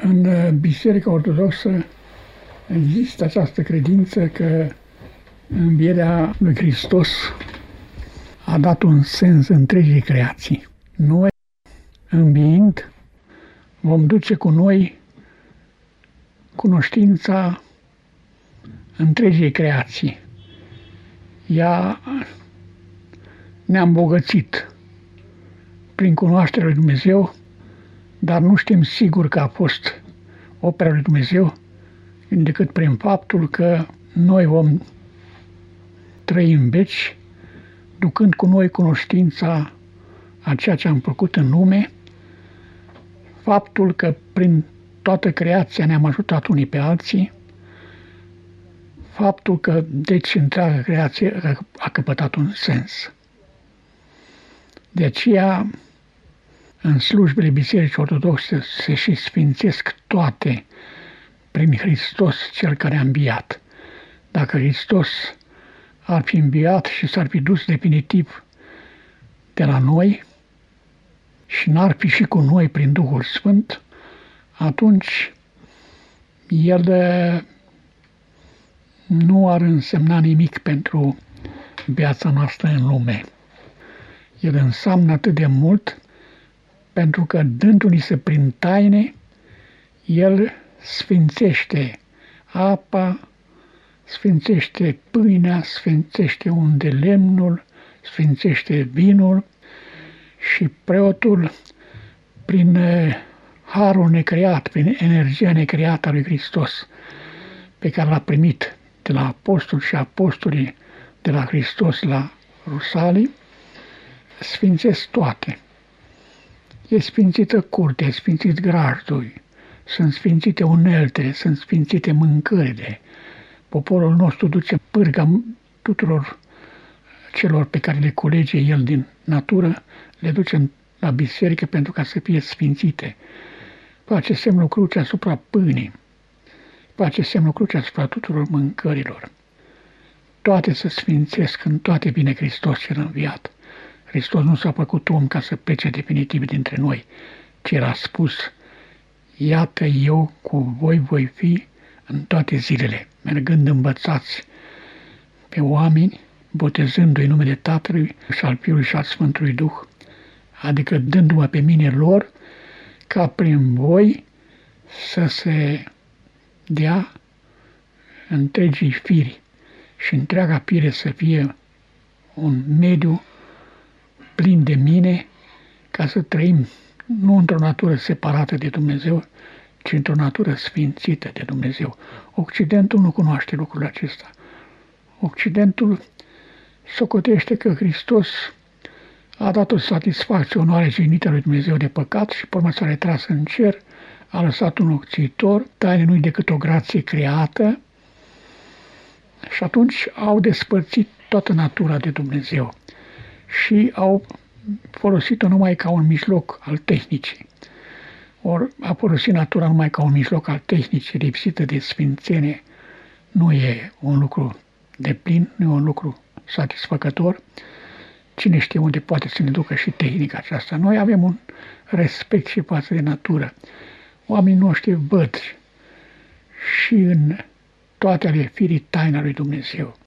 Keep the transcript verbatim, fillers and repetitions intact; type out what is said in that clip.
În Biserica Ortodoxă există această credință că învierea lui Hristos a dat un sens întregii creații. Noi, înviind, vom duce cu noi cunoștința întregii creații. Ea ne-a îmbogățit prin cunoașterea lui Dumnezeu, dar nu știm sigur că a fost opera lui Dumnezeu decât prin faptul că noi vom trăi în veci, ducând cu noi cunoștința a ceea ce am făcut în lume, faptul că prin toată creația ne-am ajutat unii pe alții, faptul că, deci, întreaga creație a căpătat un sens. De aceea, în slujbele Bisericii Ortodoxe se și sfințesc toate prin Hristos, Cel care a înviat. Dacă Hristos ar fi înviat și s-ar fi dus definitiv de la noi și n-ar fi și cu noi prin Duhul Sfânt, atunci El nu ar însemna nimic pentru viața noastră în lume. El înseamnă atât de mult pentru că, dându-ni-se prin taine, El sfințește apa, sfințește pâinea, sfințește unde lemnul, sfințește vinul și preotul, prin harul necreat, prin energia necreată a lui Hristos, pe care l-a primit de la apostoli și apostolii de la Hristos la Rusalii, sfințesc toate. E sfințită curtea, e sfințit grajdul, sunt sfințite uneltele, sunt sfințite mâncările. Poporul nostru duce pârga tuturor celor pe care le culege El din natură, le duce la biserică pentru ca să fie sfințite. Face semnul cruce asupra pâinii, face semnul cruce asupra tuturor mâncărilor. Toate se sfințesc, în toate vine Hristos cel înviat. Hristos nu s-a făcut om ca să plece definitiv dintre noi, ci El a spus: iată, eu cu voi voi fi în toate zilele, mergând învățați pe oameni, botezându-i numele Tatălui și al Fiului și al Sfântului Duh, adică dându-mă pe mine lor, ca prin voi să se dea întregii firi și întreaga fire să fie un mediu plin de mine, ca să trăim nu într-o natură separată de Dumnezeu, ci într-o natură sfințită de Dumnezeu. Occidentul nu cunoaște lucrul acesta. Occidentul socotește că Hristos a dat o satisfacție, onoare jignită lui Dumnezeu de păcat și pe urmă s-a retras în cer, a lăsat un ocțitor, taine nu-i decât o grație creată, și atunci au despărțit toată natura de Dumnezeu și au folosit-o numai ca un mijloc al tehnicii. Ori a folosit natura numai ca un mijloc al tehnicii lipsită de sfințenie nu e un lucru deplin, nu e un lucru satisfăcător. Cine știe unde poate să ne ducă și tehnica aceasta. Noi avem un respect și față de natură. Oamenii noștri văd și în toate ale firii taina lui Dumnezeu.